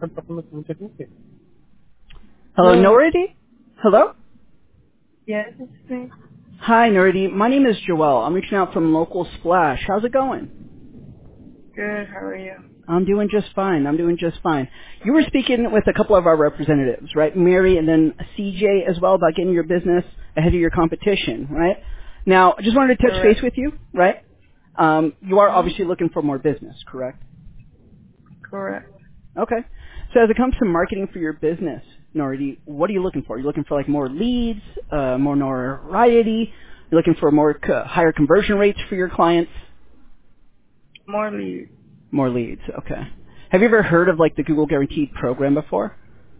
Hello, Hello. Noridi? Hello? Yes, it's me. Hi, Noridi. My name is Joel. I'm reaching out from Local Splash. How's it going? Good. How are you? I'm doing just fine. I'm doing just fine. You were speaking with a couple of our representatives, right? Mary and then CJ as well about getting your business ahead of your competition, right? Now, I just wanted to touch base Correct. with you, right? You are Mm-hmm. obviously looking for more business, correct? Correct. Okay. So as it comes to marketing for your business, Noridi, what are you looking for? Are you looking for like more leads, more notoriety? You're looking for more higher conversion rates for your clients? More leads. More leads. Okay. Have you ever heard of like the Google Guaranteed program before?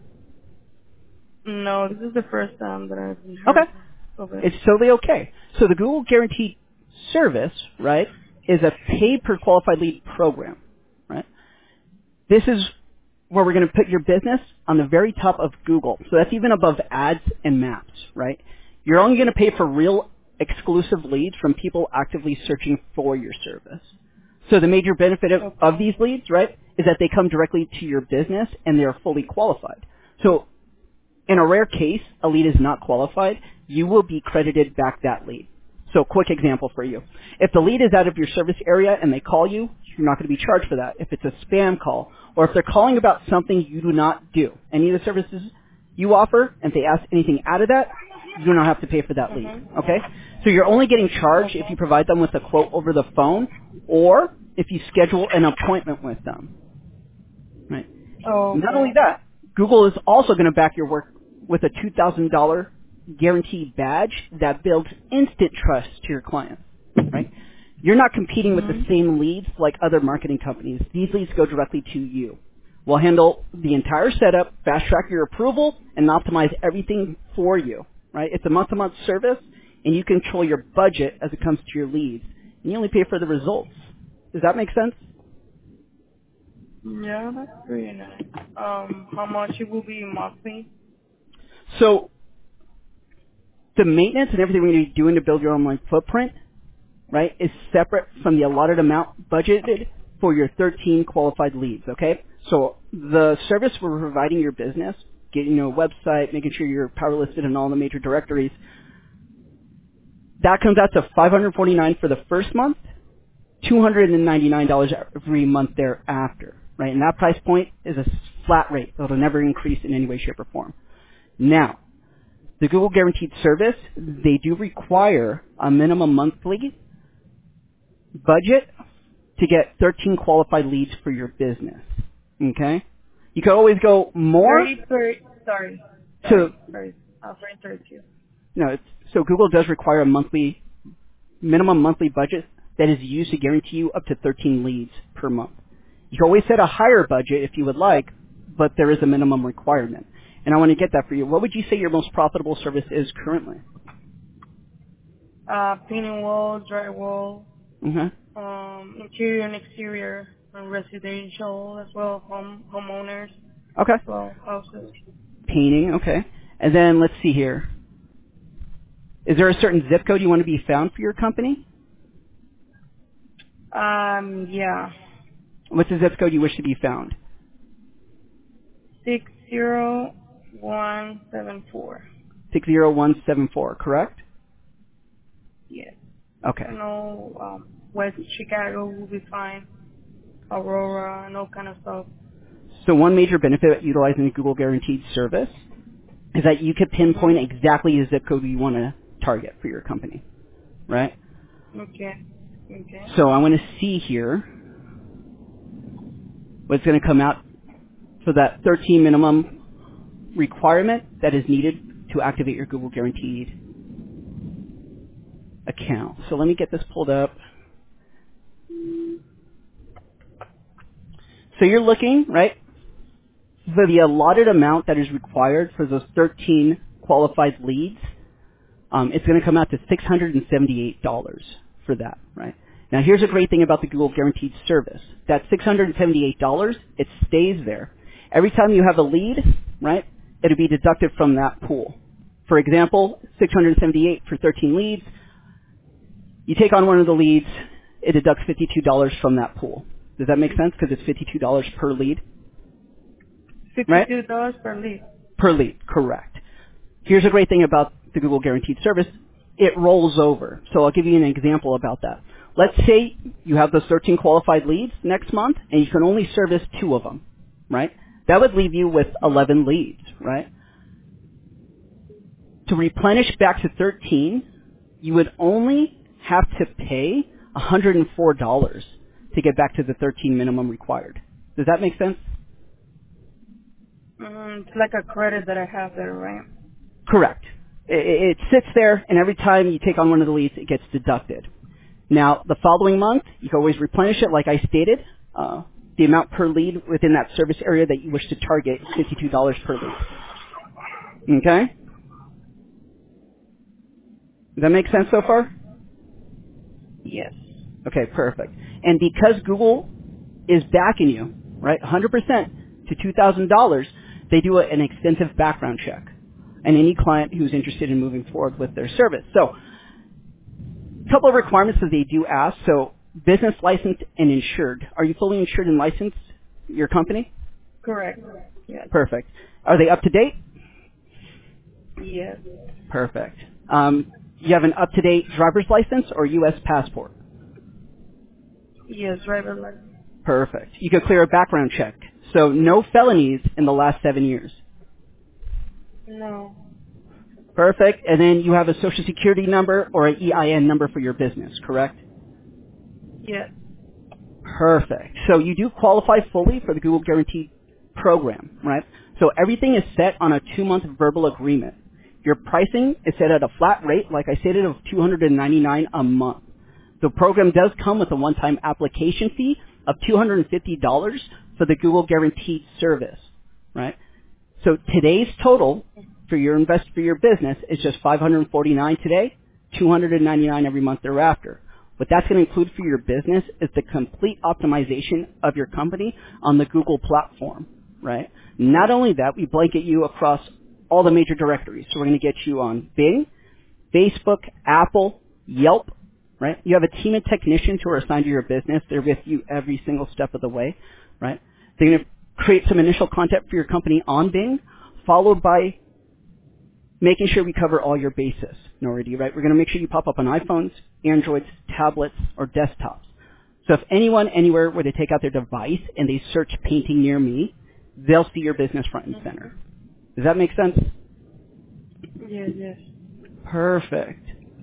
No, this is the first time that I've Okay. heard of it. It's totally okay. So the Google Guaranteed service, right, is a pay per qualified lead program, right? This is where we're going to put your business on the very top of Google. So that's even above ads and maps, right? You're only going to pay for real exclusive leads from people actively searching for your service. So the major benefit of Okay. these leads, right, is that they come directly to your business and they're fully qualified. So in a rare case, a lead is not qualified, you will be credited back that lead. So quick example for you. If the lead is out of your service area and they call you, you're not going to be charged for that. If it's a spam call, or if they're calling about something you do not do, any of the services you offer, and if they ask anything out of that, you do not have to pay for that lead. Mm-hmm. Okay? So you're only getting charged if Okay. you provide them with a quote over the phone, or if you schedule an appointment with them. Right? Not only Okay. that, Google is also going to back your work with a $2,000 guaranteed badge that builds instant trust to your clients, right? You're not competing with the Mm-hmm. same leads like other marketing companies. These leads go directly to you. We'll handle the entire setup, fast track your approval, and optimize everything for you, right? It's a month-to-month service, and you control your budget as it comes to your leads. And you only pay for the results. Does that make sense? Yeah, that's pretty nice. How much it will be monthly? So the maintenance and everything we're going to be doing to build your online footprint, right, is separate from the allotted amount budgeted for your 13 qualified leads, okay? So the service we're providing your business, getting a website, making sure you're power listed in all the major directories, that comes out to $549 for the first month, $299 every month thereafter, right? And that price point is a flat rate. It'll never increase in any way, shape, or form. Now, the Google Guaranteed service, they do require a minimum monthly budget to get 13 qualified leads for your business. Okay? You can always go more 30 per, sorry. to, Sorry. I'll interrupt you. no, so Google does require a minimum monthly budget that is used to guarantee you up to 13 leads per month. You can always set a higher budget if you would like, but there is a minimum requirement. And I want to get that for you. What would you say your most profitable service is currently? Painting wall, drywall, Okay. interior and exterior, and residential as well, homeowners Okay. as well, houses. Painting, okay. And then let's see here. Is there a certain zip code you want to be found for your company? Yeah. What's the zip code you wish to be found? 60174. 60174, correct? Yes. I Okay. know, West Chicago will be fine. Aurora and all kind of stuff. So one major benefit of utilizing the Google Guaranteed service is that you could pinpoint Mhm. exactly the zip code you want to target for your company, right? Okay. Okay. So I want to see here what's going to come out for that 13 minimum requirement that is needed to activate your Google Guaranteed account. So let me get this pulled up. So you're looking, right, for the allotted amount that is required for those 13 qualified leads. It's going to come out to $678 for that, right? Now here's a great thing about the Google Guaranteed service. That $678, it stays there. Every time you have a lead, right, it'll be deducted from that pool. For example, 678 for 13 leads. You take on one of the leads, it deducts $52 from that pool. Does that make sense? Because it's $52 per lead. right? $52 per lead. Per lead, correct. Here's a great thing about the Google Guaranteed Service. It rolls over. So I'll give you an example about that. Let's say you have those 13 qualified leads next month, and you can only service 2 of them, right? That would leave you with 11 leads, right? To replenish back to 13, you would only have to pay $104 to get back to the 13 minimum required. Does that make sense? It's like a credit that I have there, right? Correct. It sits there, and every time you take on one of the leads, it gets deducted. Now, the following month, you can always replenish it, like I stated. The amount per lead within that service area that you wish to target is $52 per lead. Okay? Does that make sense so far? Yes. Okay, perfect. And because Google is backing you, right, 100% to $2,000, they do an extensive background check and any client who's interested in moving forward with their service. So, a couple of requirements that they do ask. So, business licensed and insured. Are you fully insured and licensed, your company? Correct. Yes. Perfect. Are they up to date? Yes. Perfect. You have an up-to-date driver's license or U.S. passport? Yes, driver license. Perfect. You can clear a background check. So no felonies in the last 7 years. No. Perfect. And then you have a social security number or an EIN number for your business, correct? Yes. Perfect. So you do qualify fully for the Google Guaranteed program, right? So everything is set on a 2-month verbal agreement. Your pricing is set at a flat rate, like I stated, of $299 a month. The program does come with a one-time application fee of $250 for the Google Guaranteed service, right? So today's total for your for your business is just $549 today, $299 every month thereafter. What that's going to include for your business is the complete optimization of your company on the Google platform, right? Not only that, we blanket you across all the major directories. So we're going to get you on Bing, Facebook, Apple, Yelp, right? You have a team of technicians who are assigned to your business. They're with you every single step of the way, right? They're going to create some initial content for your company on Bing, followed by making sure we cover all your bases, Nority, right? We're going to make sure you pop up on iPhones, Androids, tablets, or desktops. So if anyone anywhere were to take out their device and they search painting near me, they'll see your business front and center. Does that make sense? Yes, yes. Perfect.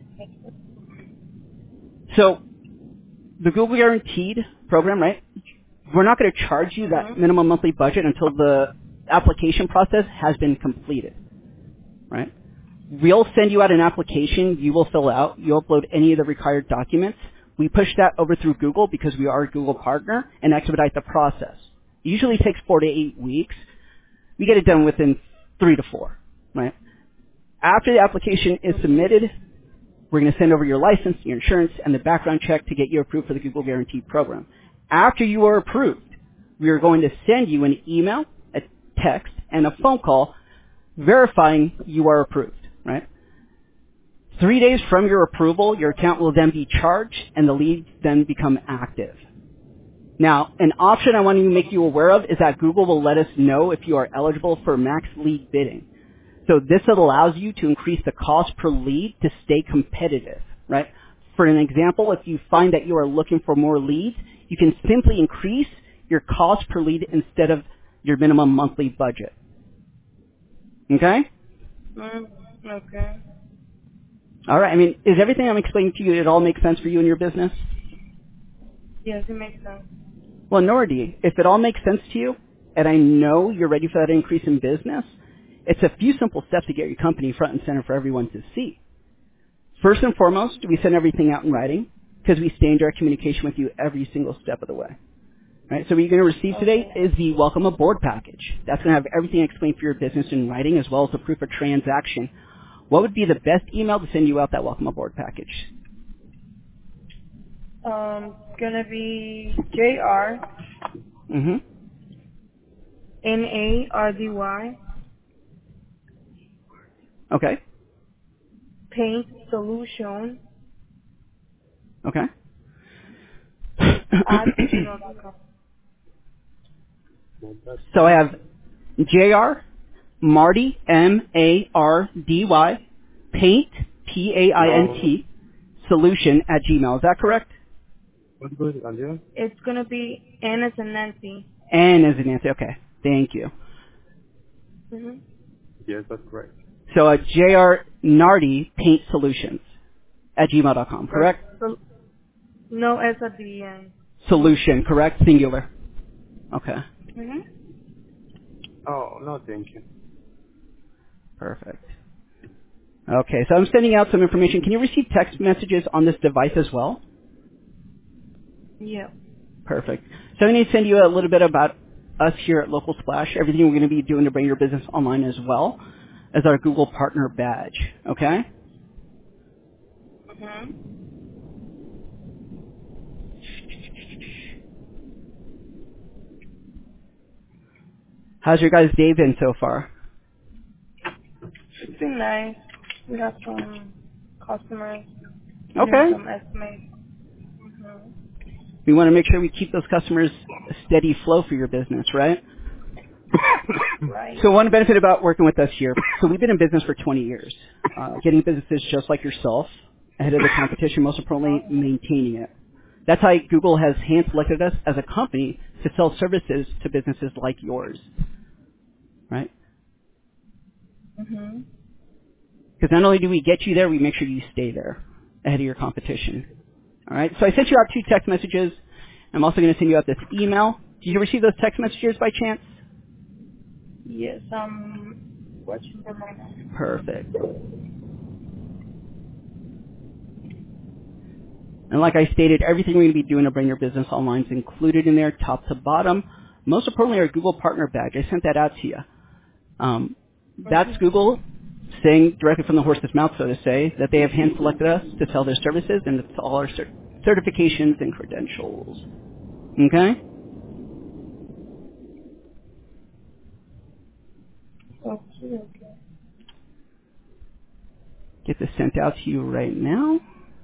So the Google Guaranteed program, right? We're not going to charge you that minimum monthly budget until the application process has been completed, right? We'll send you out an application you will fill out. You upload any of the required documents. We push that over through Google because we are a Google partner and expedite the process. It usually takes 4 to 8 weeks. We get it done within 3 to 4, right? After the application is submitted, we're going to send over your license, your insurance, and the background check to get you approved for the Google Guaranteed program. After you are approved, we are going to send you an email, a text, and a phone call verifying you are approved, right? 3 days from your approval, your account will then be charged, and the leads then become active. Now, an option I want to make you aware of is that Google will let us know if you are eligible for max lead bidding. So this allows you to increase the cost per lead to stay competitive, right? For an example, if you find that you are looking for more leads, you can simply increase your cost per lead instead of your minimum monthly budget. Okay? Okay. All right. I mean, is everything I'm explaining to you, it all makes sense for you and your business? Yes, it makes sense. Well, Nordy, if it all makes sense to you, and I know you're ready for that increase in business, it's a few simple steps to get your company front and center for everyone to see. First and foremost, we send everything out in writing because we stay in direct communication with you every single step of the way. Right? So what you're going to receive today is the Welcome Aboard package. That's going to have everything explained for your business in writing as well as the proof of transaction. What would be the best email to send you out that Welcome Aboard package? It's gonna be JR NARDY Okay. Paint Solution Okay. at gmail.com. So I have JR Marty, M-A-R-D-Y, paint, P-A-I-N-T, solution at Gmail. Is that correct? It's gonna be N as in Nancy. N as in Nancy. Okay. Thank you. Mhm. So JR Nardi Paint Solutions at gmail.com, correct? No S at the end. Solution, correct? Singular. Okay. Mhm. Perfect. Okay, so I'm sending out some information. Can you receive text messages on this device as well? Yeah. Perfect. So I'm going to send you a little bit about us here at Local Splash, everything we're going to be doing to bring your business online as well as our Google Partner Badge, okay? Mhm. How's your guys' day been so far? It's been nice. We have some customers getting Okay. some estimates. Mhm. We want to make sure we keep those customers a steady flow for your business, right? Right. So one benefit about working with us here, so we've been in business for 20 years, getting businesses just like yourself ahead of the competition, most importantly, maintaining it. That's how Google has hand-selected us as a company to sell services to businesses like yours, right? Mhm. Because not only do we get you there, we make sure you stay there ahead of your competition. All right? So I sent you out 2 text messages. I'm also going to send you out this email. Did you receive those text messages by chance? Yes, I'm watching them right now. Perfect. And like I stated, everything we're going to be doing to bring your business online is included in there, top to bottom. Most importantly, our Google Partner Badge. I sent that out to you. That's Mhm. Google saying directly from the horse's mouth, so to say, that they have hand-selected us to sell their services, and it's all our certifications and credentials. Okay? Okay. Okay. Get this sent out to you right now.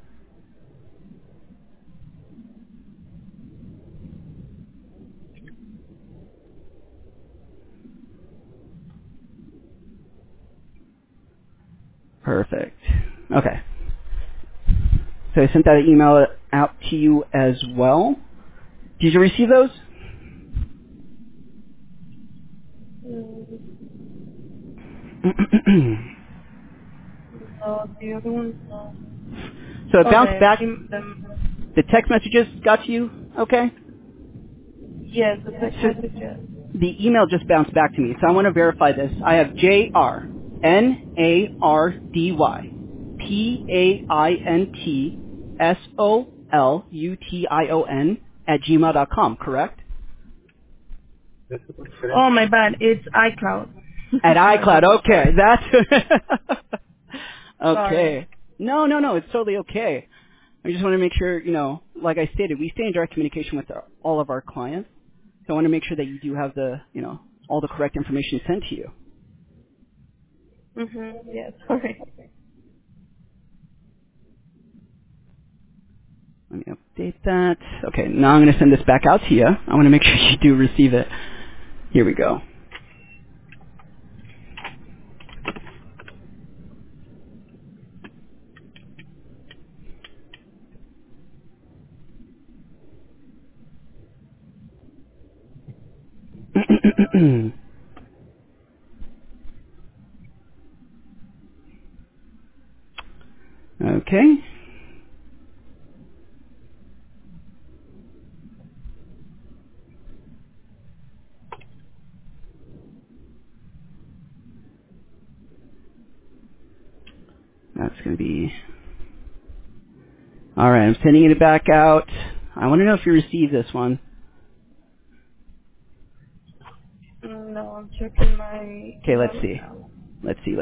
Perfect. Okay. So I sent that email out to you as well. Did you receive those? Mm, no, the other ones no. So it Oh, bounced back. the The text messages got to you? Okay. yes, the text So messages. the email just bounced back to me, so I want to verify this. I have JRNARDY PAINTSOLUTION at gmail.com, correct? Oh, my bad. It's iCloud. At My iCloud, bad. okay. Sorry. That's Sorry. okay. No, it's totally okay. I just want to make sure, like I stated, we stay in direct communication with all of our clients. So I want to make sure that you do have all the correct information sent to you. Mhm. Yeah. Sorry. Let me update that. Okay, now I'm going to send this back out to you. I want to make sure you do receive it. Here we go. Okay, that's going to be... All right, I'm sending it back out. I want to know if you received this one. No, I'm checking my Okay, email let's right see. now. Let's see.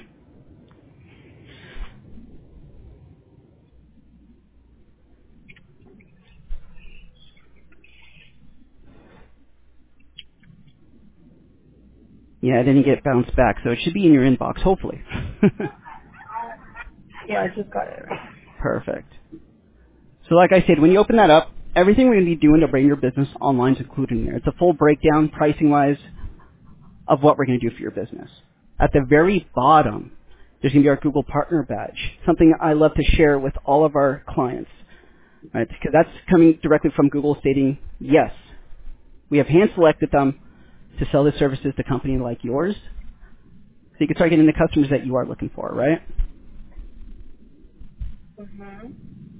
Yeah, I didn't get bounced back, so it should be in your inbox, hopefully. Yeah, I just got it right Perfect. So like I said, when you open that up, everything we're going to be doing to bring your business online is included in there. It's a full breakdown, pricing-wise, of what we're going to do for your business. At the very bottom, there's going to be our Google Partner Badge, something I love to share with all of our clients, right? Because that's coming directly from Google stating, yes, we have hand-selected them to sell the services to companies like yours, so you can start getting the customers that you are looking for, right? Mhm.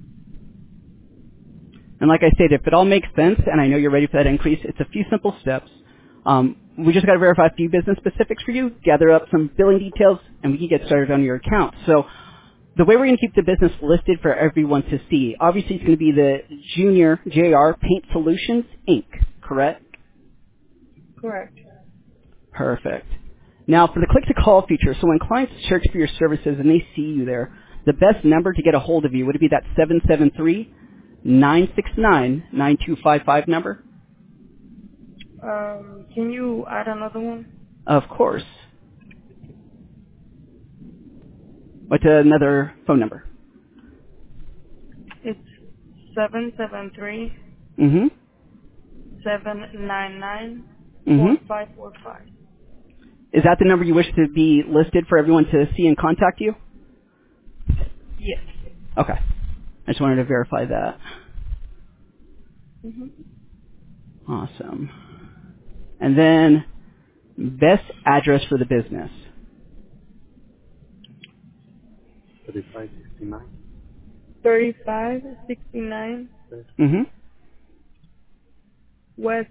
And like I said, if it all makes sense, and I know you're ready for that increase, it's a few simple steps. We just got to verify a few business specifics for you, gather up some billing details, and we can get started on your account. So the way we're going to keep the business listed for everyone to see, obviously it's going to be the Junior JR Paint Solutions, Inc., correct? Correct. Perfect. Now, for the click-to-call feature, so when clients search for your services and they see you there, the best number to get a hold of you, would it be that 773-969-9255 number? Can you add another one? Of course. What's another phone number? It's 773 Mm-hmm. 799 Mm-hmm. 4545. Is that the number you wish to be listed for everyone to see and contact you? Yes. Okay. I just wanted to verify that. Mhm. Awesome. And then, best address for the business. 3569 Mm-hmm. West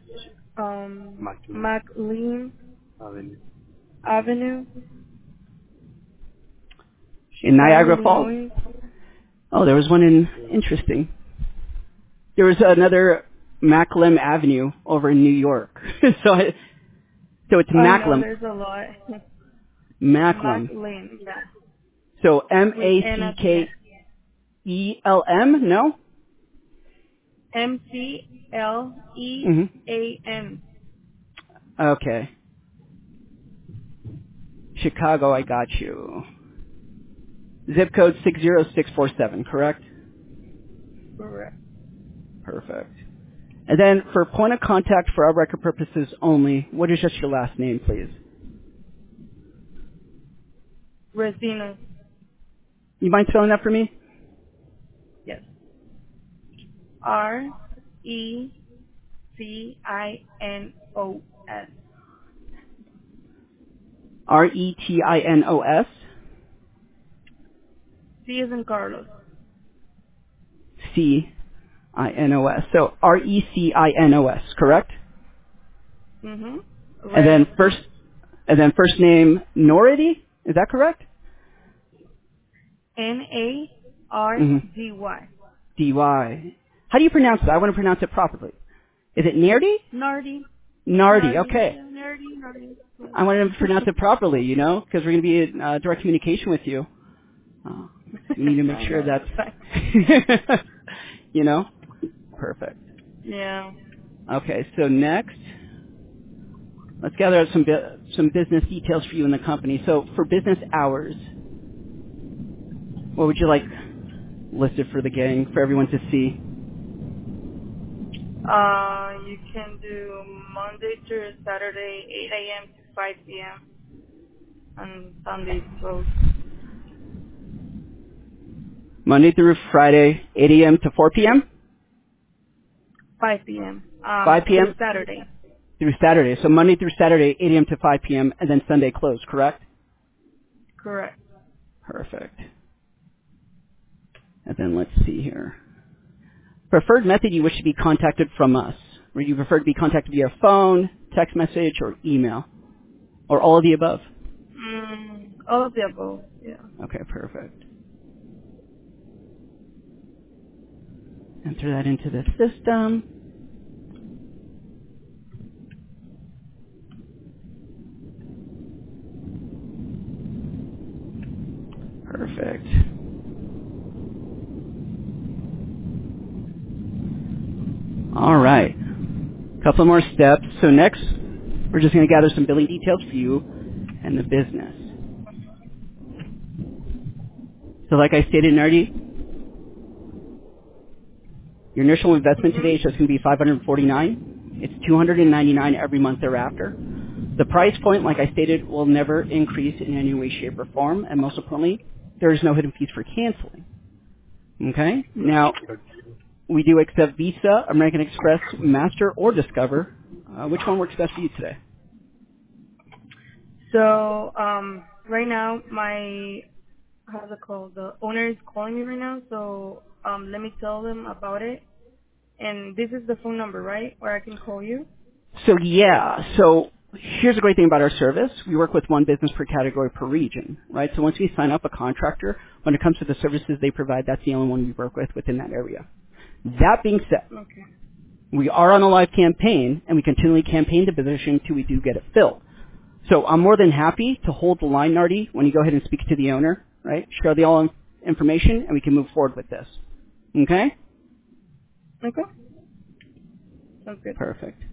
McLean Avenue, In Chicago, Niagara Falls? Illinois. Oh, there was one in, interesting. There was another Macklem Avenue over in New York. so it's I know Macklem. there's a lot. Macklem. McLean, yeah. So With N at the end. M-A-C-K-E-L-M? No? McLean. Okay. Chicago, I got you. Zip code 60647, correct? Correct. Perfect. And then for point of contact for our record purposes only, what is just your last name, please? Resinos. You mind spelling that for me? Yes. RECINOS. R-E-T-I-N-O-S? C is in Carlos. C-I-N-O-S. So R-E-C-I-N-O-S, correct? Mhm. And then Reyes. first name Nority? Is that correct? Mm-hmm. NARDY. D-Y. How do you pronounce it? I want to pronounce it properly. Is it Nerdy? Nardi. Nardi, Nardi. okay. Yeah, Nardi. I want to pronounce it properly, you know, because we're going to be in direct communication with you. We need to make I sure know, that's, that's fine. you know, perfect. Yeah. Okay, so next, let's gather up some business details for you in the company. So for business hours, what would you like listed for the gang, for everyone to see? You can do Monday through Saturday, 8 a.m. to 5 p.m. and Sunday closed. Monday through Friday, 8 a.m. to 4 p.m.? 5 p.m. 5 Through p.m. Saturday. through Saturday. So Monday through Saturday, 8 a.m. to 5 p.m., and then Sunday closed, correct? Correct. Perfect. And then let's see here. Preferred method you wish to be contacted from us. Would you prefer to be contacted via phone, text message, or email? Or all of the above? All of the above. Yeah. Okay, perfect. Enter that into the system. Perfect. All right. Couple more steps. So next, we're just going to gather some billing details for you and the business. So like I stated, Nerdy, your initial investment today is just going to be $549. It's $299 every month thereafter. The price point, like I stated, will never increase in any way, shape, or form, and most importantly, there is no hidden fees for canceling. Okay? Now, we do accept Visa, American Express, Master, or Discover. Which one works best for you today? So, right now, how's it called? The owner is calling me right now, so, let me tell them about it. And this is the phone number, right? Where I can call you? So here's the great thing about our service. We work with one business per category per region, right? So once we sign up a contractor, when it comes to the services they provide, that's the only one we work with within that area. That being said, Okay. we are on a live campaign, and we continually campaign the position till we do get it filled. So I'm more than happy to hold the line, Nardi, when you go ahead and speak to the owner, right? Share the all information, and we can move forward with this. Okay? Okay. Sounds good. Perfect.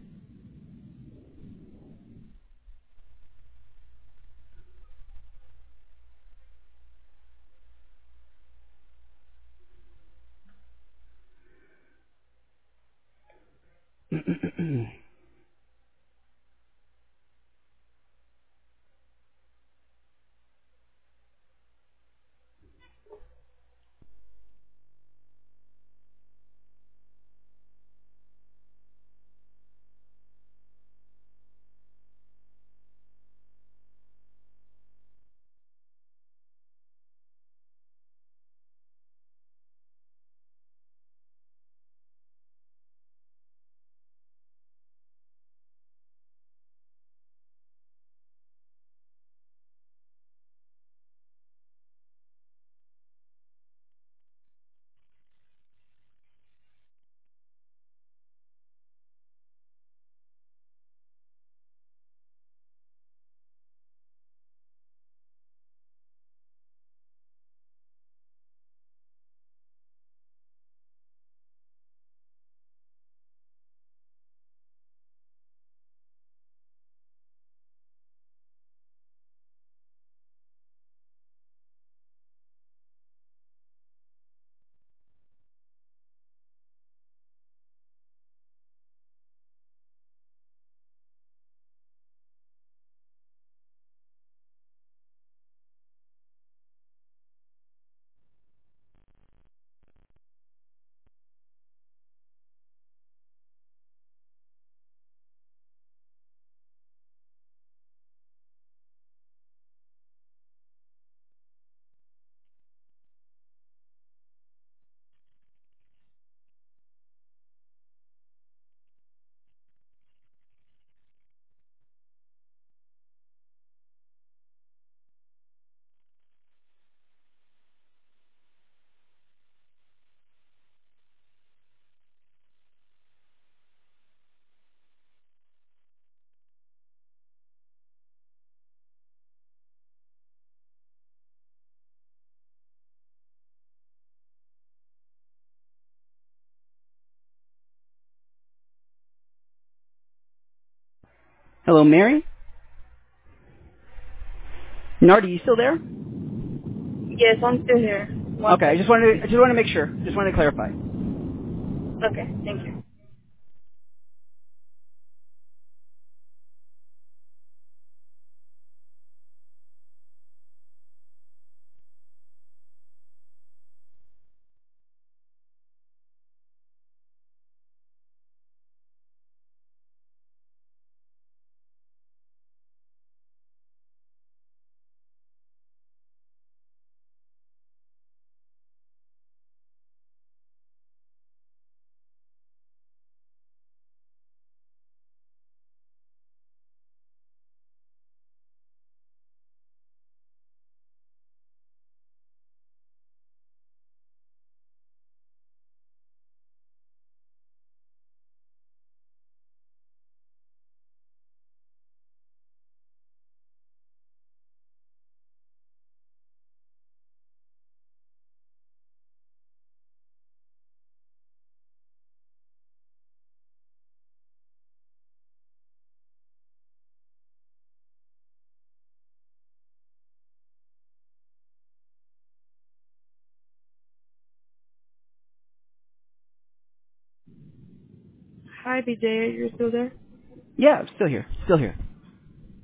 Hello, Mary? Nardi, you still there? Yes, I'm still here. One Okay, I just second. wanted to make sure. Just wanted to clarify. Okay, thank you. Hi, BJ. You're still there? Yeah, still here. Still here.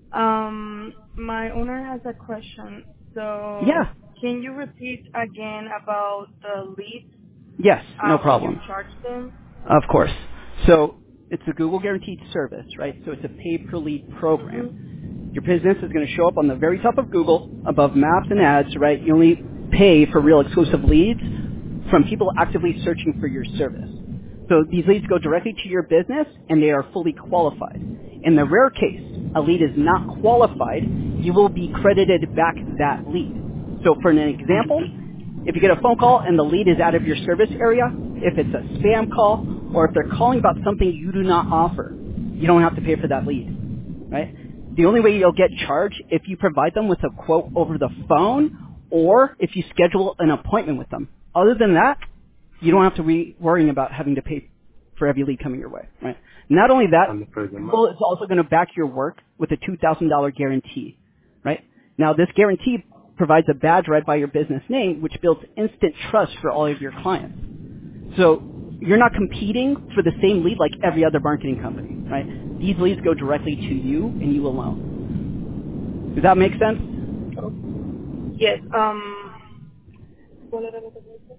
My owner has a question. So, Yeah. can you repeat again about the leads? Yes, no What you problem. charge them? Of course. So it's a Google Guaranteed Service, right? So it's a pay-per-lead Mhm. program. Your business is going to show up on the very top of Google, above maps and ads, right? You only pay for real exclusive leads from people actively searching for your service. So these leads go directly to your business, and they are fully qualified. In the rare case a lead is not qualified, you will be credited back that lead. So for an example, if you get a phone call and the lead is out of your service area, if it's a spam call, or if they're calling about something you do not offer, you don't have to pay for that lead, right? The only way you'll get charged if you provide them with a quote over the phone or if you schedule an appointment with them. Other than that, you don't have to be worrying about having to pay for every lead coming your way, right? Not only that, Google is also going to back your work with a $2,000 guarantee, right? Now, this guarantee provides a badge right by your business name, which builds instant trust for all of your clients. So you're not competing for the same lead like every other marketing company, right? These leads go directly to you and you alone. Does that make sense? Yes. ¿Cuál era lo que dice?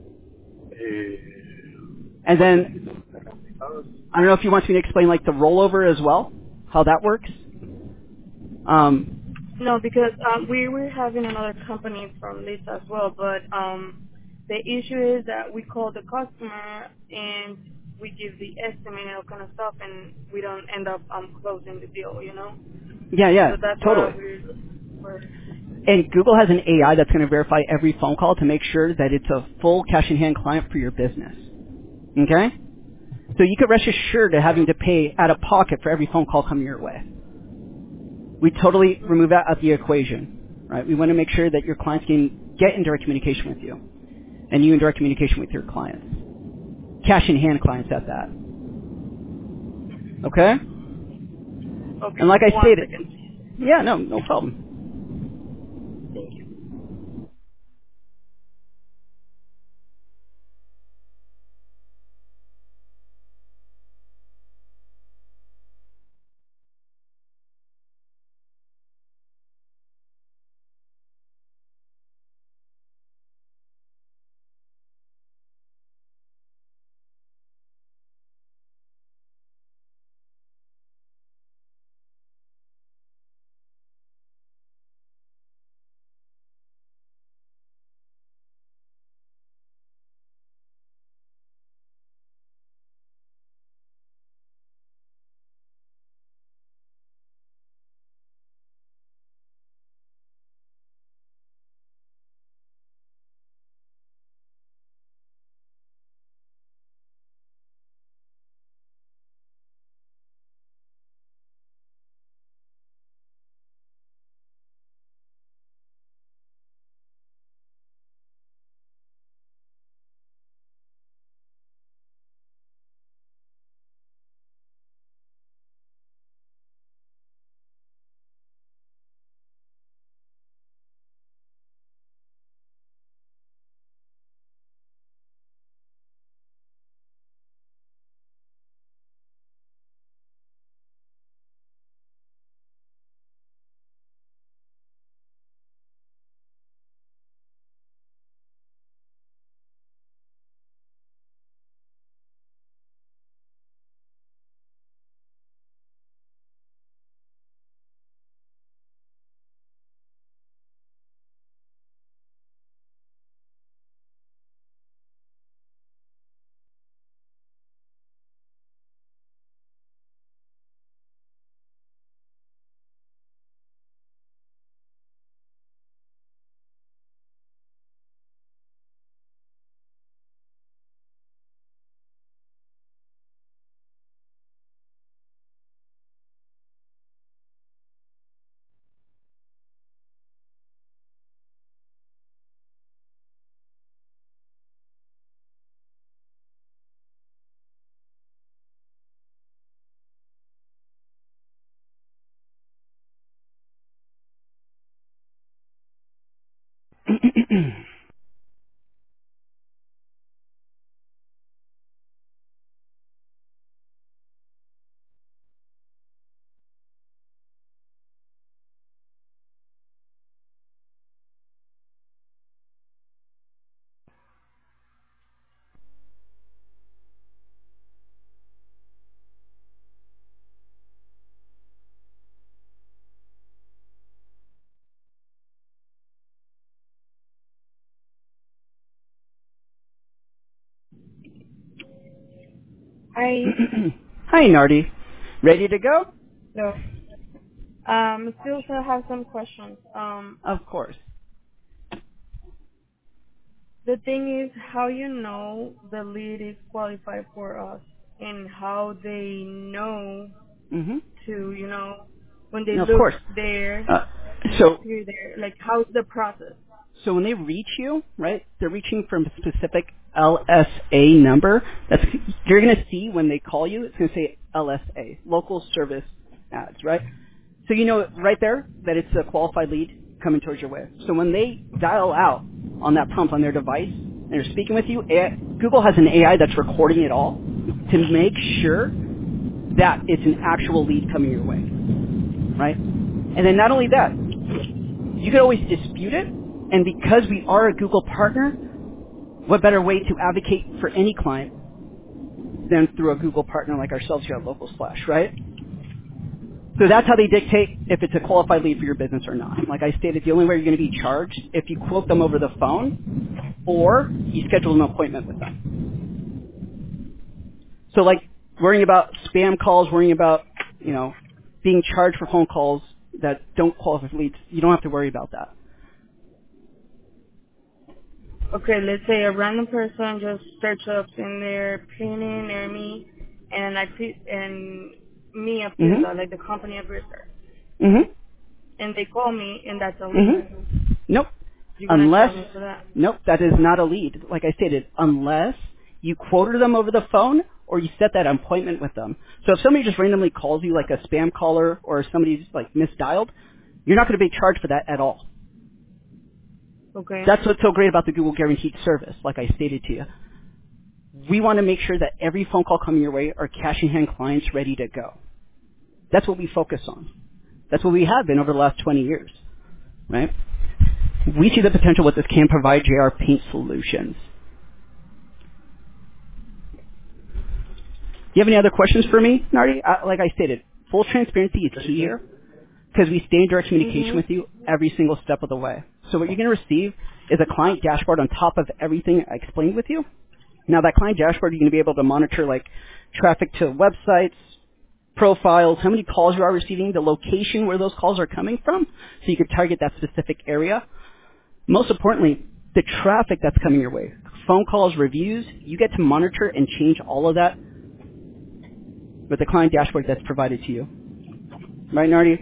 And then I don't know if you want me to explain like the rollover as well, how that works. Um, No, because we were having another company from this as well, but the issue is that we call the customer and we give the estimate and all kind of stuff, and we don't end up closing the deal, you know. yeah, So that's why totally. we're And Google has an AI that's going to verify every phone call to make sure that it's a full cash in hand client for your business. Okay? So you could rest assured of having to pay out of pocket for every phone call coming your way. We totally remove that out of the equation, right? We want to make sure that your clients can get in direct communication with you, and you in direct communication with your clients. Cash in hand clients at that. Okay? okay. And like I One stated, second. yeah, no problem. Thank you. I Hi, Nardi. Ready to go? so still have some questions. Of course. The thing is how you know the lead is qualified for us and how they know Mm-hmm. to, when they No, of look course. there Uh, and they so appear there, like how's the process? So when they reach you, right, they're reaching from a specific LSA number. That's you're going to see when they call you. It's going to say LSA, local service ads, right? So you know right there that it's a qualified lead coming towards your way. So when they dial out on that prompt on their device and they're speaking with you, Google has an AI that's recording it all to make sure that it's an actual lead coming your way, right? And then not only that, you can always dispute it, and because we are a Google partner, what better way to advocate for any client than through a Google partner like ourselves here at Local Splash, right? So that's how they dictate if it's a qualified lead for your business or not. Like I stated, the only way you're going to be charged if you quote them over the phone or you schedule an appointment with them. So like worrying about spam calls, worrying about, being charged for phone calls that don't qualify for leads, you don't have to worry about that. Okay, let's say a random person just search up in their painting near me, and me appears Mm-hmm. like the company appears there, Mm-hmm. and they call me, and that's a lead. Nope. You're gonna Unless, charge me for that? nope, that is not a lead. Like I stated, unless you quoted them over the phone or you set that appointment with them. So if somebody just randomly calls you like a spam caller or somebody's like misdialed, you're not going to be charged for that at all. Okay. That's what's so great about the Google Guaranteed service, like I stated to you. We want to make sure that every phone call coming your way are cash in hand clients ready to go. That's what we focus on. That's what we have been over the last 20 years, right? We see the potential what this can provide JR Paint Solutions. Do you have any other questions for me, Nardi? Like I stated, full transparency is key here because we stay in direct communication with you every single step of the way. So what you're going to receive is a client dashboard on top of everything I explained with you. Now that client dashboard, you're going to be able to monitor like traffic to websites, profiles, how many calls you are receiving, the location where those calls are coming from, so you can target that specific area. Most importantly, the traffic that's coming your way. Phone calls, reviews, you get to monitor and change all of that with the client dashboard that's provided to you. Right, Nardi?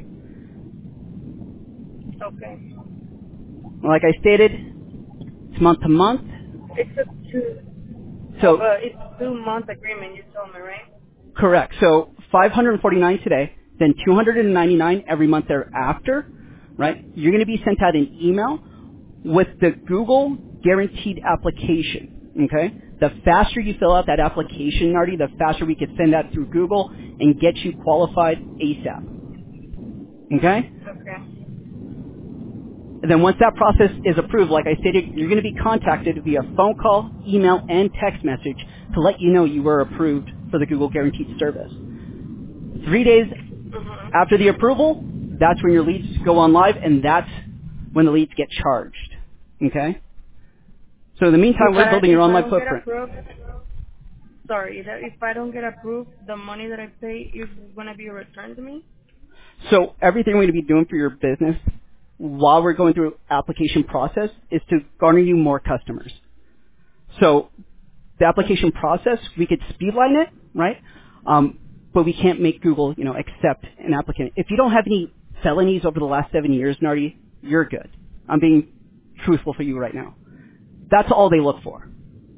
Okay. Like I stated, it's month to month. It's a So, it's 2 month agreement. You told me, right? correct. So, 549 today, then 299 every month thereafter, right? You're going to be sent out an email with the Google Guaranteed application, okay? The faster you fill out that application, Nardi, the faster we can send that through Google and get you qualified ASAP, okay? Okay. And then once that process is approved, like I stated, you're going to be contacted via phone call, email, and text message to let you know you were approved for the Google Guaranteed service. 3 days after the approval, that's when your leads go on live, and that's when the leads get charged, okay? So in the meantime, we're building your If I online don't get footprint. approved, sorry, if I don't get approved, the money that I pay is gonna be returned to me. So everything we're going to be doing for your business while we're going through application process is to garner you more customers. So the application process, we could speedline it, right? But we can't make Google, accept an applicant. If you don't have any felonies over the last 7 years, Nardi, you're good. I'm being truthful for you right now. That's all they look for.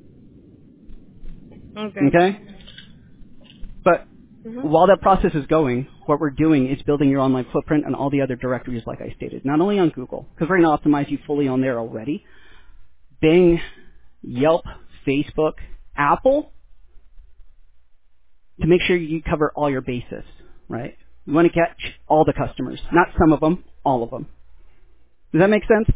Okay. Okay? But while that process is going, what we're doing is building your online footprint on all the other directories like I stated. Not only on Google, because we're going to optimize you fully on there already. Bing, Yelp, Facebook, Apple, to make sure you cover all your bases, right? You want to catch all the customers, not some of them, all of them. Does that make sense?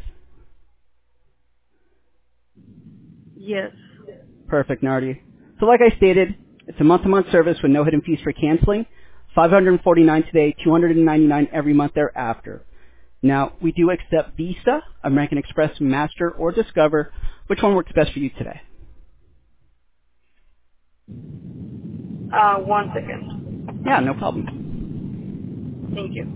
Yes. Perfect, Nardi. So like I stated, it's a month-to-month service with no hidden fees for canceling. $549 today, $299 every month thereafter. Now, we do accept Visa, American Express, Master, or Discover. Which one works best for you today? One second. Yeah, no problem. Thank you.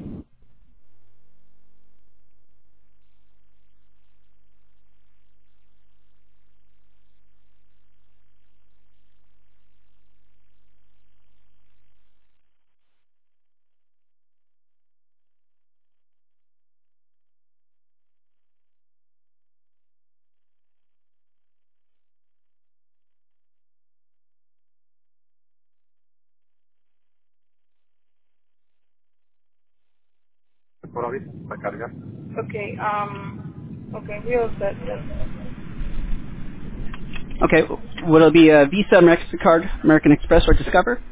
Okay, okay, we all set then. Okay, will it be a Visa, MasterCard, American Express, or Discover?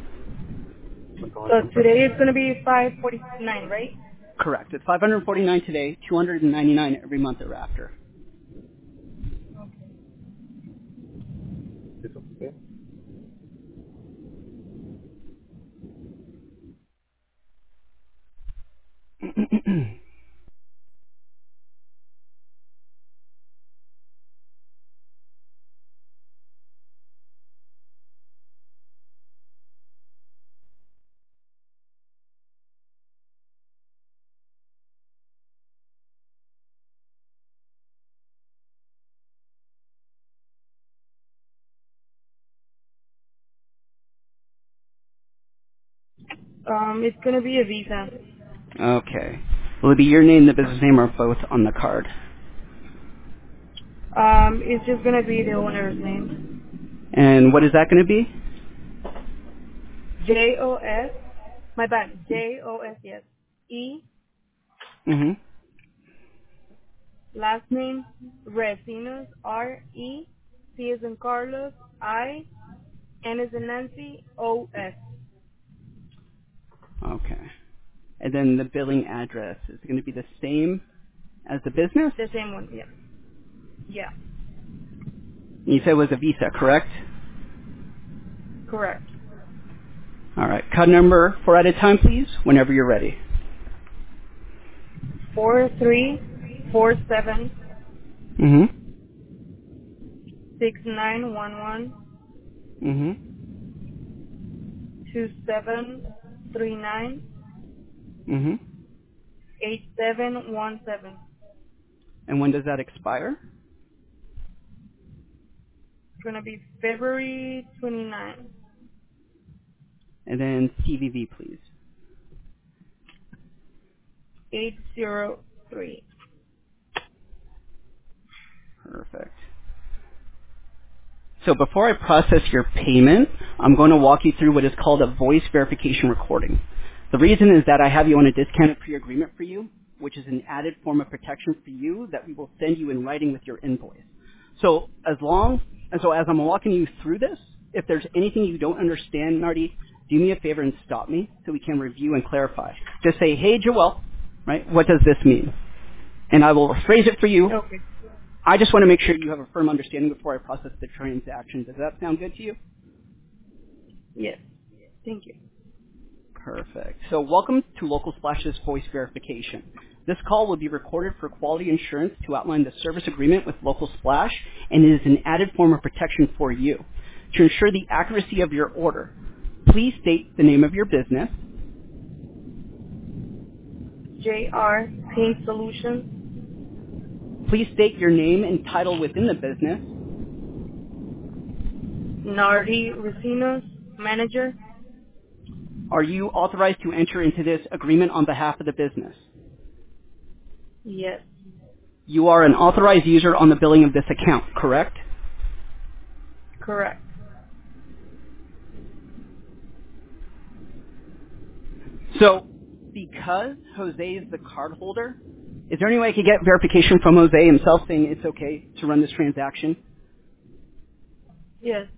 So today it's gonna be 5:49, right? Correct. It's $549 today, $299 every month thereafter. It's gonna be a Visa. Okay. Will it be your name, the business name, or both on the card? It's just gonna be the owner's name. And what is that going to be? J-O-S, my bad, J-O-S, yes. E, Mm-hmm. last name, Recinos, R-E, C is in Carlos, I, N is in Nancy, O-S. Okay. And then the billing address, is it going to be the same as the business? The same one, yeah. Yeah, You said it was a Visa, correct? correct. All right. Card number 4 at a time, please, whenever you're ready. 4347 Mm-hmm. 6911 Mm-hmm. 2739 Mm-hmm. 8717. And when does that expire? It's gonna be February 29, And then CVV, please. 803. Perfect. So before I process your payment, I'm going to walk you through what is called a voice verification recording. The reason is that I have you on a discounted pre-agreement for you, which is an added form of protection for you that we will send you in writing with your invoice. So as I'm walking you through this, if there's anything you don't understand, Nardi, do me a favor and stop me so we can review and clarify. Just say, hey, Joelle, right? What does this mean? And I will rephrase it for you. Okay. I just want to make sure you have a firm understanding before I process the transaction. Does that sound good to you? Yes. Thank you. Perfect. So welcome to Local Splash's voice verification. This call will be recorded for quality assurance to outline the service agreement with Local Splash, and it is an added form of protection for you. To ensure the accuracy of your order, please state the name of your business, JR Paint Solutions, please state your name and title within the business, Nardi Recinos, Manager. are you authorized to enter into this agreement on behalf of the business? Yes. You are an authorized user on the billing of this account, correct? Correct. So, because Jose is the card holder, is there any way I could get verification from Jose himself saying it's okay to run this transaction? Yes.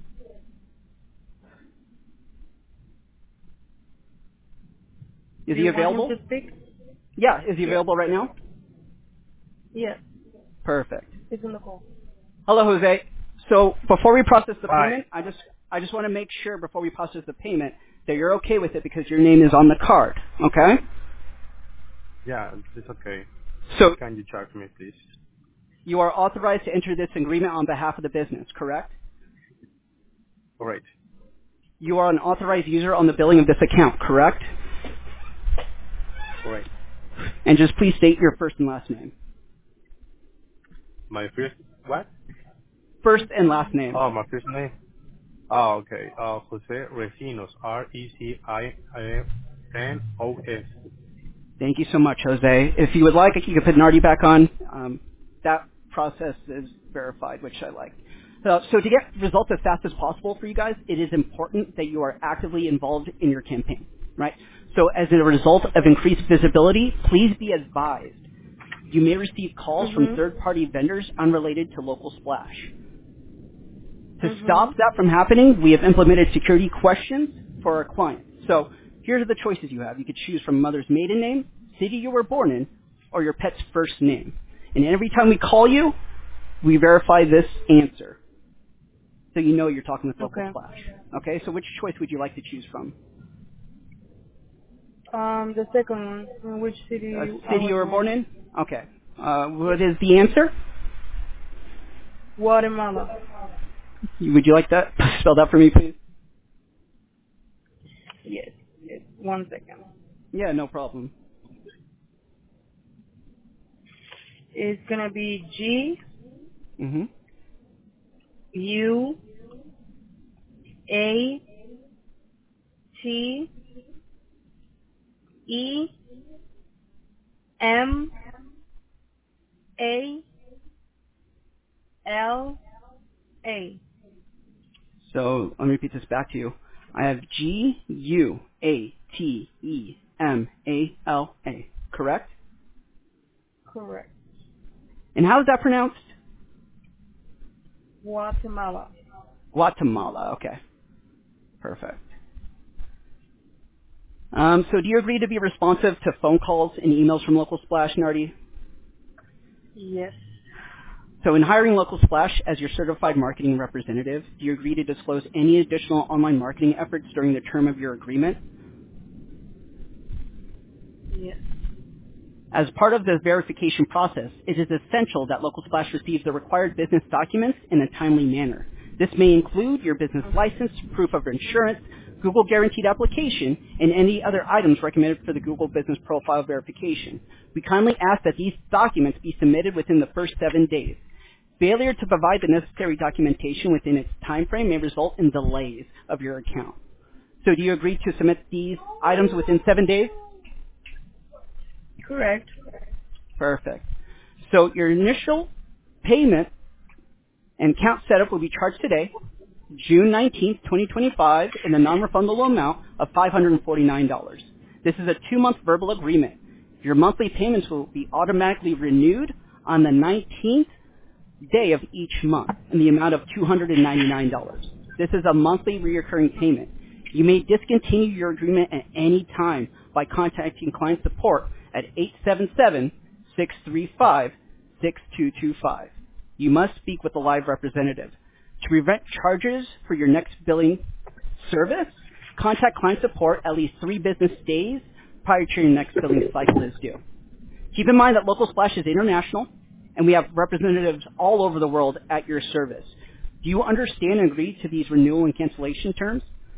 Is Do he you want him available? to speak? Yeah, is he Yes. available right now? Yes. Perfect. He's in the call. Hello, Jose. So before we process the Hi. payment, I just want to make sure before we process the payment that you're okay with it because your name is on the card. Okay? Yeah, it's okay. So Can you charge me, please? you are authorized to enter this agreement on behalf of the business, correct? All right. You are an authorized user on the billing of this account, correct? Correct. And just please state your first and last name. My first, what? First and last name. Oh, my first name? Oh, okay. Jose Recinos, Recinos. Thank you so much, Jose. If you would like, you can put Nardi back on. That process is verified, which I like. So to get results as fast as possible for you guys, it is important that you are actively involved in your campaign, right? So as a result of increased visibility, please be advised you may receive calls from third-party vendors unrelated to Local Splash. To stop that from happening, we have implemented security questions for our clients. So here are the choices you have. You could choose from mother's maiden name, city you were born in, or your pet's first name. And every time we call you, we verify this answer. So you know you're talking with Local Splash. Okay, so which choice would you like to choose from? The second one. Which city? City you were born in? Okay. What is the answer? Guatemala. Would you like that spelled out for me, please? Yes. 1 second. Yeah, no problem. It's gonna be G U A T E M A L A. So let me repeat this back to you. I have Guatemala, correct? Correct. And how is that pronounced? Guatemala. Guatemala, okay. Perfect. So do you agree to be responsive to phone calls and emails from Local Splash, Nardi? Yes. So in hiring Local Splash as your certified marketing representative, do you agree to disclose any additional online marketing efforts during the term of your agreement? Yes. As part of the verification process, it is essential that Local Splash receives the required business documents in a timely manner. This may include your business license, proof of insurance, Google Guaranteed application, and any other items recommended for the Google Business Profile verification. We kindly ask that these documents be submitted within the first 7 days. Failure to provide the necessary documentation within its time frame may result in delays of your account. So do you agree to submit these items within 7 days? Correct. Perfect. So your initial payment and account setup will be charged today, June 19th, 2025, in the non-refundable amount of $549. This is a 2-month verbal agreement. Your monthly payments will be automatically renewed on the 19th day of each month in the amount of $299. This is a monthly recurring payment. You may discontinue your agreement at any time by contacting client support at 877-635-6225. You must speak with a live representative. To prevent charges for your next billing service, contact client support at least 3 business days prior to your next billing cycle is due. Keep in mind that Local Splash is international, and we have representatives all over the world at your service. Do you understand and agree to these renewal and cancellation terms?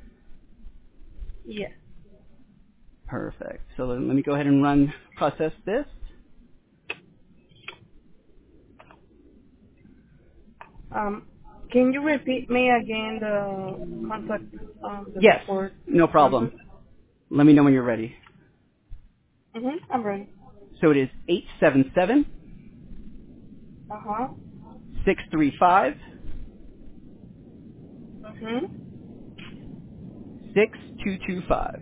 Yes. Perfect. So let me go ahead and process this. Can you repeat me again the contact? Yes, support no problem. number? Let me know when you're ready. I'm ready. So it is 877 635 6225.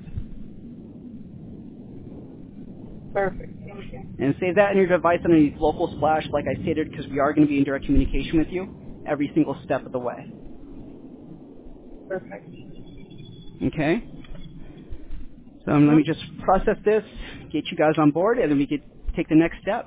Perfect. Thank you. And save that in your device underneath Local Splash, like I stated, because we are going to be in direct communication with you every single step of the way. Perfect. Okay? So let me just process this, get you guys on board, and then we can take the next steps.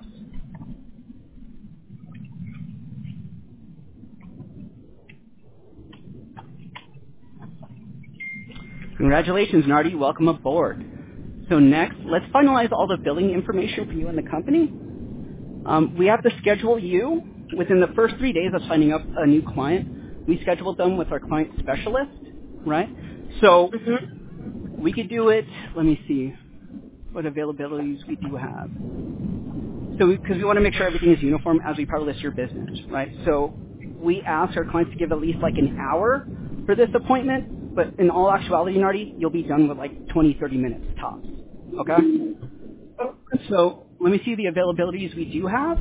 Congratulations, Nardi. Welcome aboard. So next, let's finalize all the billing information for you and the company. We have to schedule you within the first 3 days of signing up a new client. We schedule them with our client specialist, right? So Mhm. we could do it. Let me see what availabilities we do have. So because we want to make sure everything is uniform as we probably list your business, right? So we ask our clients to give at least like an hour for this appointment, but in all actuality, Nardi, you'll be done with like 20, 30 minutes tops. Okay? So let me see the availabilities we do have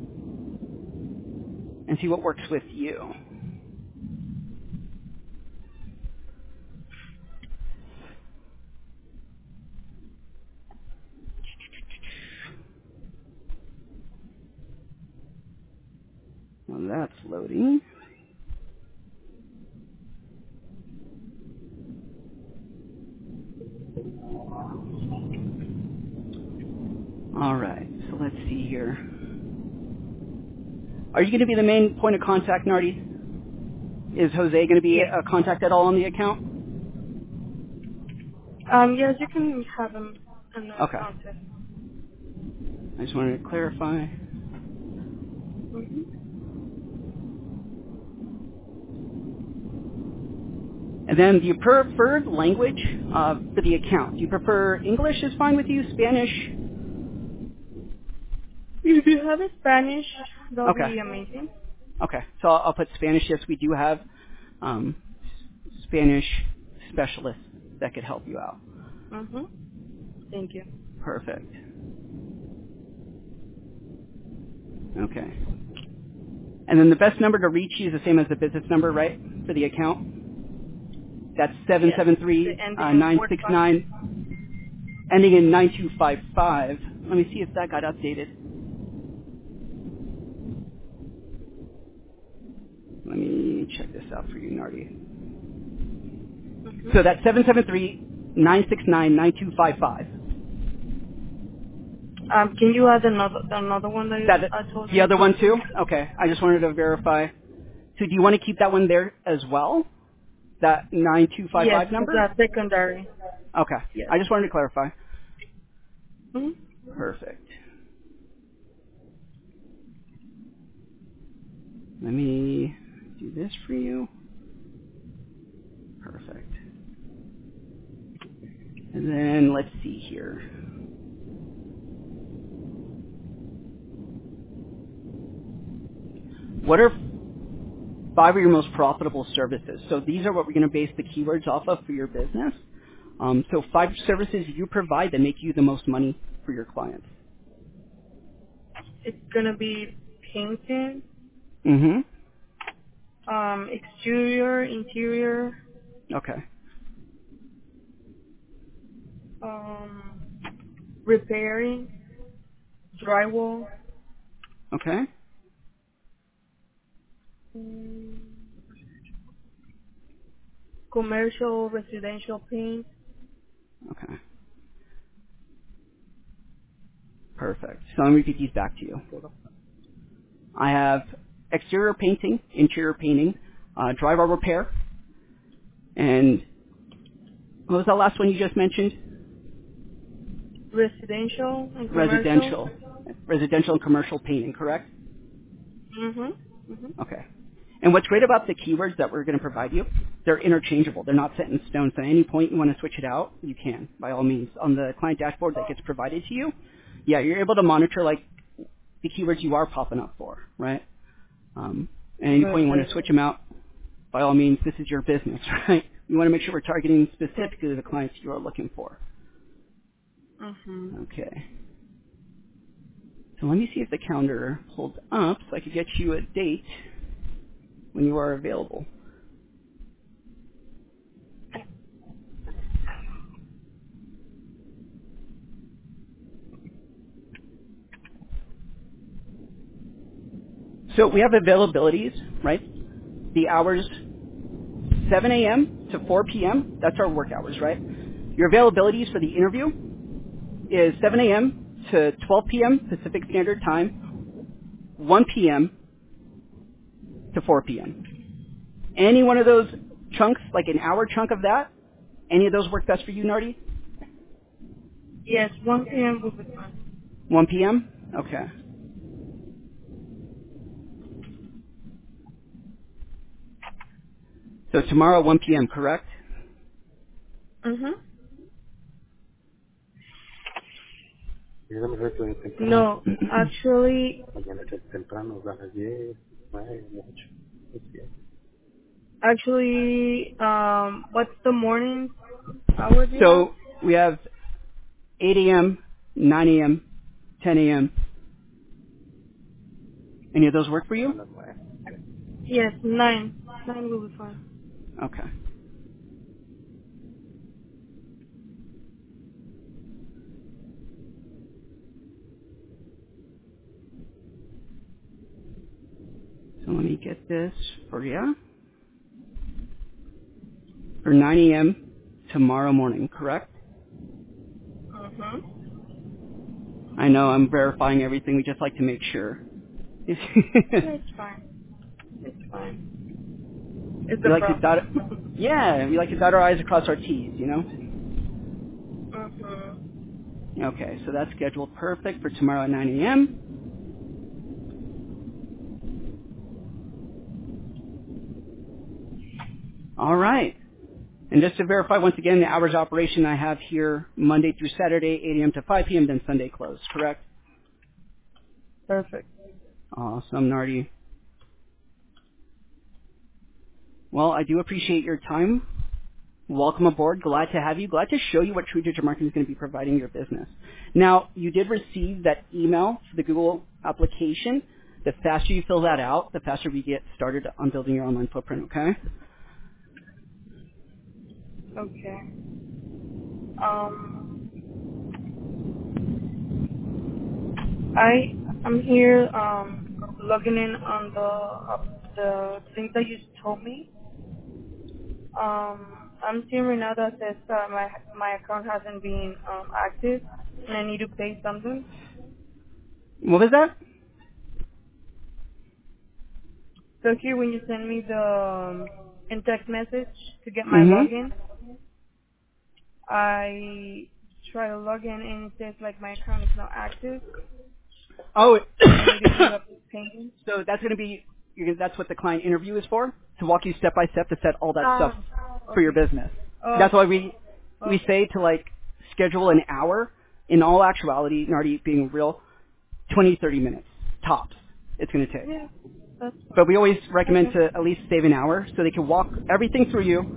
and see what works with you. Well, that's loading. All right, so let's see here. Are you going to be the main point of contact, Nardi? Is Jose going to be Yes. a contact at all on the account? Yes, you can have them in the Okay. contest. I just wanted to clarify. Mhm. And then the preferred language for the account. Do you prefer English is fine with you? Spanish? If you have a Spanish, that'll Okay. be amazing. Okay. So I'll put Spanish. Yes, we do have um, Spanish specialists that could help you out. Mhm. Thank you. Perfect. Okay. And then the best number to reach you is the same as the business number, right, for the account? That's Yes. The ending in 45. 773-969, ending in 9255. Let me see if that got updated. Let me check this out for you, Nardi. So Mhm. that's 773-969-9255. Can you add another one that That I told the you other to? one too? Okay. I just wanted to verify. So do you want to keep that one there as well? That Yes, 9255 it's number? a secondary. Okay. Yes. I just wanted to clarify. Mhm. Perfect. Let me do this for you. Perfect. And then let's see here. What are 5 of your most profitable services? So these are what we're going to base the keywords off of for your business. So 5 services you provide that make you the most money for your clients. It's gonna be painting, Mm-hmm. exterior, interior, Okay. um, repairing, drywall, Okay. mm, commercial, residential paint. Okay. Perfect. So let me repeat these back to you. I have exterior painting, interior painting, drywall repair, and what was that last one you just mentioned? Residential and commercial. Residential. Residential and commercial painting, correct? Mhm. Mhm. Okay. And what's great about the keywords that we're going to provide you, they're interchangeable. They're not set in stone. So at any point you want to switch it out, you can, by all means. On the client dashboard that gets provided to you, yeah, you're able to monitor like the keywords you are popping up for, right? At any point you want to Perfect. switch them out, by all means, this is your business, right? You want to make sure we're targeting Yes. specifically the clients you are looking for. Mhm. Okay. So let me see if the calendar holds up so I could get you a date when you are available. So we have availabilities, right? The hours 7 a.m. to 4 p.m. That's our work hours, right? Your availabilities for the interview is 7 a.m. to 12 p.m. Pacific Standard Time, 1 p.m. to 4 p.m. Any one of those chunks, like an hour chunk of that, any of those work best for you, Nardi? Yes, 1 p.m. will be fine. 1 p.m.? Okay. So tomorrow, 1 p.m., correct? Mhm. Dígame resto de temprano. No, actually, Mañana que temprano, a las 10, 9, 8. what's the morning hours you have? So we have 8 a.m., 9 a.m., 10 a.m. Any of those work for A you? las 9. Yes, 9. 9 will be fine. Okay. So let me get this for you. For 9 a.m. tomorrow morning, correct? Mhm. I know I'm verifying everything. We just like to make sure. we It's fine. It's fine. It's the like to process. dot. Yeah, we like to dot our I's across our T's. You know. Mhm. Okay, so that's scheduled perfect for tomorrow at 9 a.m. All right. And just to verify once again, the hours of operation I have here Monday through Saturday, 8 a.m. to 5 p.m., then Sunday closed, correct? Perfect. Awesome, Nardi. Well, I do appreciate your time. Welcome aboard. Glad to have you. Glad to show you what True Digital Marketing is going to be providing your business. Now, you did receive that email for the Google application. The faster you fill that out, the faster we get started on building your online footprint, okay? Okay. I'm here logging in on the thing that you told me. I'm seeing right now that says my account hasn't been active and I need to pay something. What was that? So here when you send me the in text message to get my Mm-hmm. login, I try to log in and it says like my account is not active Oh, and I need to do a payment. so that's going to be, that's what the client interview is for, to walk you step by step to set all that stuff Ah, for your okay. business. That's why Okay. we Okay. say to like schedule an hour. In all actuality, Nardi being real, 20, 30 minutes tops it's going to take. Yeah, that's But fine. we always recommend Okay. to at least save an hour so they can walk everything through you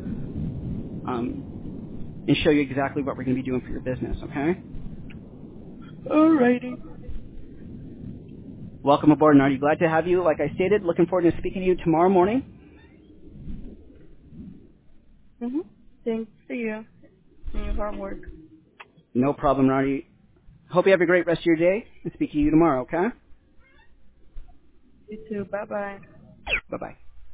and show you exactly what we're going to be doing for your business, okay? Alrighty. Welcome aboard, Nardi. Glad to have you. Like I stated, looking forward to speaking to you tomorrow morning. Mhm. Thanks for you and your hard work. No problem, Nardi. Hope you have a great rest of your day and speak to you tomorrow, okay? You too. Bye bye. Bye-bye.